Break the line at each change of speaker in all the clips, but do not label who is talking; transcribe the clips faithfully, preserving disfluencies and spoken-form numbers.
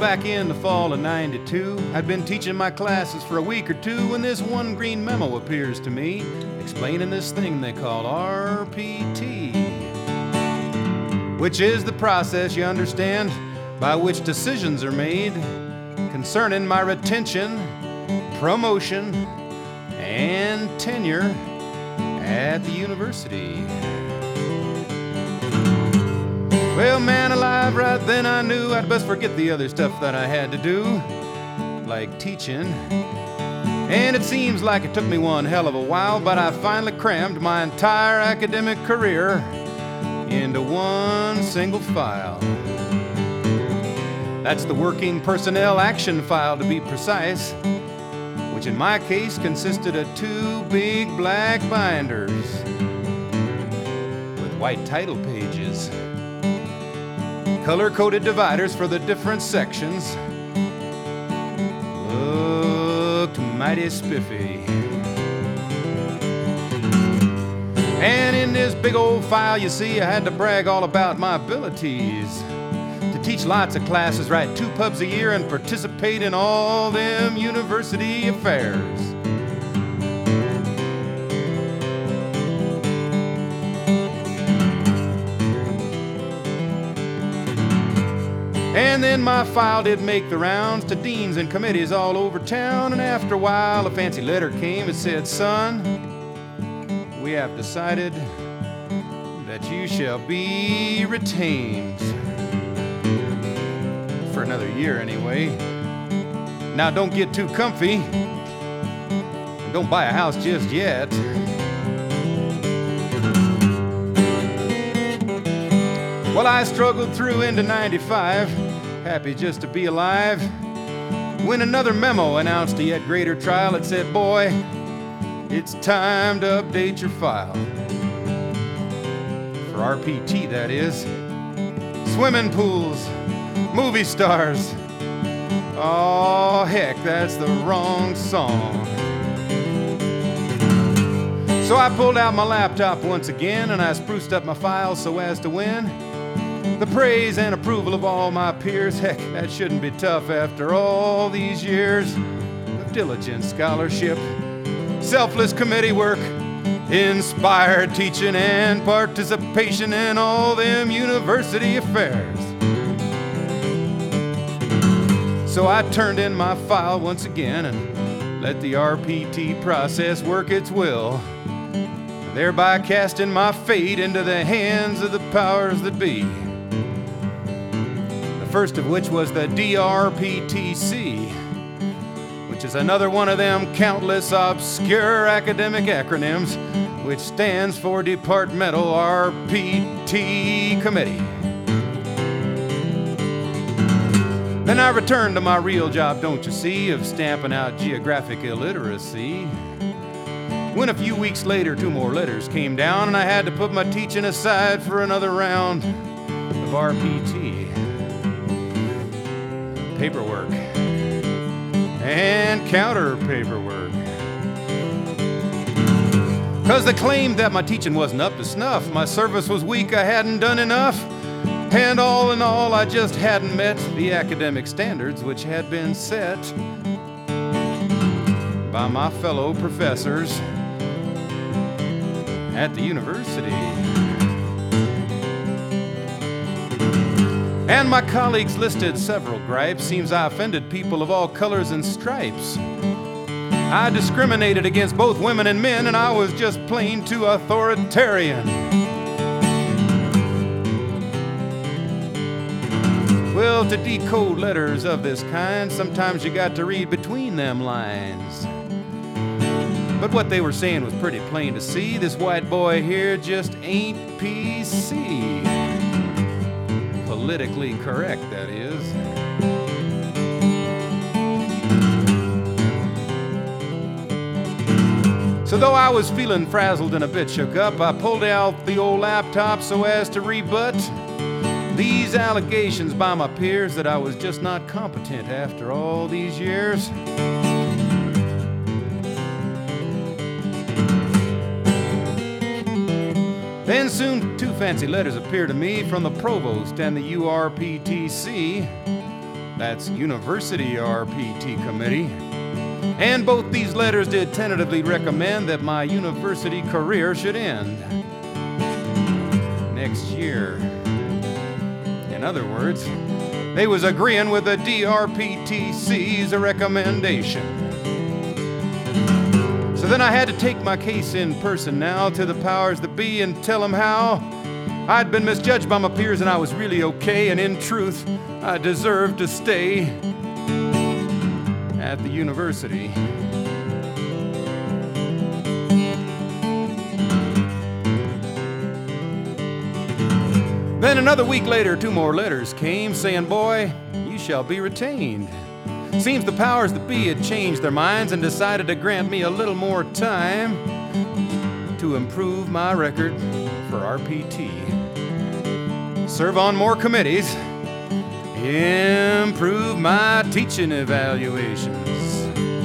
back in the fall of ninety-two. I'd been teaching my classes for a week or two when this one green memo appears to me, explaining this thing they call R P T, which is the process, you understand, by which decisions are made concerning my retention, promotion, and tenure at the university. Well, man alive, right then I knew I'd best forget the other stuff that I had to do, like teaching. And it seems like it took me one hell of a while, but I finally crammed my entire academic career into one single file. That's the working personnel action file, to be precise, which in my case consisted of two big black binders with white title pages, color-coded dividers for the different sections. Looked mighty spiffy. And in this big old file, you see, I had to brag all about my abilities to teach lots of classes, write two pubs a year, and participate in all them university affairs. And then my file did make the rounds to deans and committees all over town, and after a while a fancy letter came that said, "Son, we have decided that you shall be retained. For another year anyway. Now don't get too comfy. And don't buy a house just yet." Well, I struggled through into ninety-five, happy just to be alive, when another memo announced a yet greater trial. It said, "Boy, it's time to update your file." For R P T, that is. Swimming pools, movie stars. Oh, heck, that's the wrong song. So I pulled out my laptop once again and I spruced up my file so as to win the praise and approval of all my peers. Heck, that shouldn't be tough after all these years of diligent scholarship, selfless committee work, inspired teaching, and participation in all them university affairs. So I turned in my file once again and let the R P T process work its will, thereby casting my fate into the hands of the powers that be. The first of which was the D R P T C, which is another one of them countless obscure academic acronyms, which stands for Departmental R P T Committee. Then I returned to my real job, don't you see, of stamping out geographic illiteracy, when a few weeks later two more letters came down and I had to put my teaching aside for another round of R P T. Paperwork. And counter paperwork. Because they claimed that my teaching wasn't up to snuff, my service was weak, I hadn't done enough, and all in all, I just hadn't met the academic standards which had been set by my fellow professors at the university. And my colleagues listed several gripes. Seems I offended people of all colors and stripes. I discriminated against both women and men, and I was just plain too authoritarian. Well, to decode letters of this kind, sometimes you got to read between them lines. But what they were saying was pretty plain to see. This white boy here just ain't P C. Politically correct, that is. So though I was feeling frazzled and a bit shook up, I pulled out the old laptop so as to rebut these allegations by my peers that I was just not competent after all these years. Then soon two fancy letters appeared to me from the provost and the U R P T C, That's University R P T Committee. And both these letters did tentatively recommend that my university career should end next year. In other words, they was agreeing with the D R P T C's recommendation. So then I had to take my case in person now to the powers that be and tell them how I'd been misjudged by my peers and I was really okay, and in truth, I deserved to stay at the university. Then another week later, two more letters came saying, "Boy, you shall be retained." Seems the powers that be had changed their minds and decided to grant me a little more time to improve my record for R P T. Serve on more committees, improve my teaching evaluations.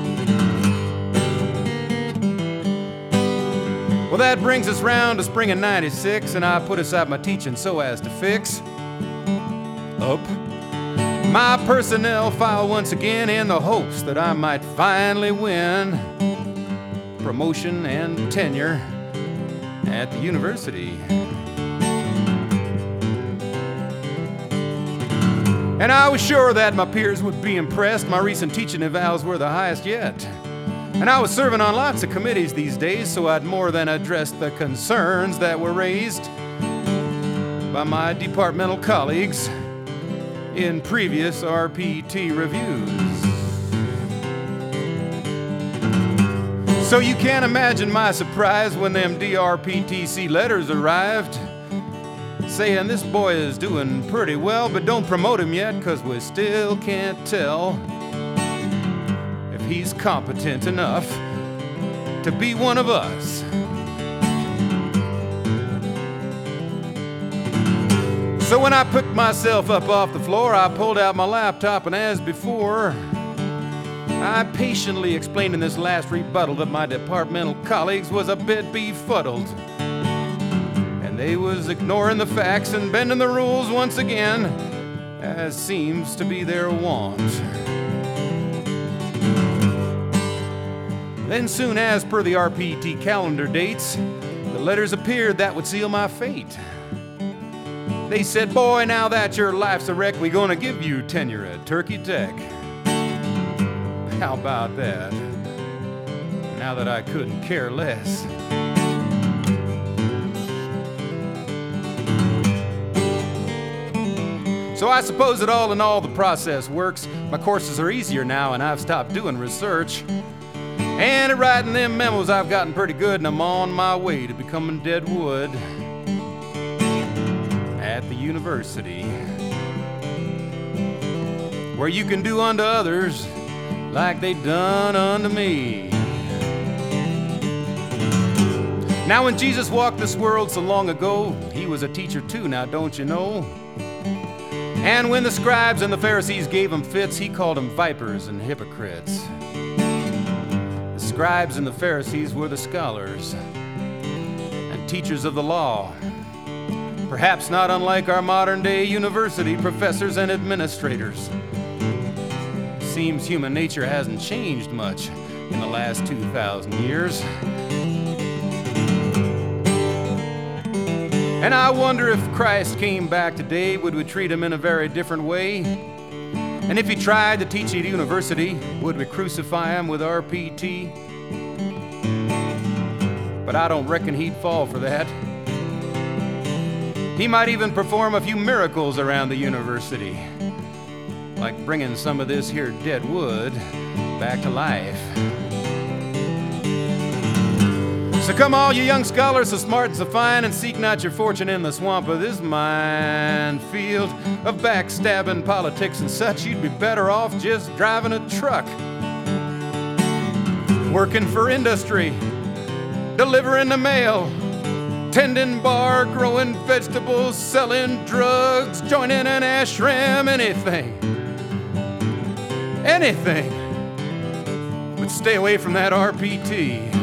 Well, that brings us round to spring of ninety-six, and I put aside my teaching so as to fix up my personnel file once again in the hopes that I might finally win promotion and tenure at the university. And I was sure that my peers would be impressed. My recent teaching evals were the highest yet. And I was serving on lots of committees these days, so I'd more than addressed the concerns that were raised by my departmental colleagues in previous R P T reviews. So you can't imagine my surprise when them D R P T C letters arrived saying this boy is doing pretty well, but don't promote him yet because we still can't tell if he's competent enough to be one of us. So when I picked myself up off the floor, I pulled out my laptop, and as before, I patiently explained in this last rebuttal that my departmental colleagues was a bit befuddled. And they was ignoring the facts and bending the rules once again, as seems to be their wont. Then soon as per the R P T calendar dates, the letters appeared that would seal my fate. They said, "Boy, now that your life's a wreck, we're gonna give you tenure at Turkey Tech." How about that? Now that I couldn't care less. So I suppose that all in all the process works. My courses are easier now and I've stopped doing research. And at writing them memos I've gotten pretty good, and I'm on my way to becoming Deadwood at the university, where you can do unto others like they done unto me. Now when Jesus walked this world so long ago, he was a teacher too, now don't you know? And when the scribes and the Pharisees gave him fits, he called them vipers and hypocrites. The scribes and the Pharisees were the scholars and teachers of the law, perhaps not unlike our modern day university professors and administrators. Seems human nature hasn't changed much in the last two thousand years. And I wonder if Christ came back today, would we treat him in a very different way? And if he tried to teach at university, would we crucify him with R P T? But I don't reckon he'd fall for that. He might even perform a few miracles around the university, like bringing some of this here dead wood back to life. So come all you young scholars, so smart and so fine, and seek not your fortune in the swamp of this minefield of backstabbing politics and such. You'd be better off just driving a truck, working for industry, delivering the mail, tending bar, growing vegetables, selling drugs, joining an ashram, anything. Anything. But stay away from that R P T.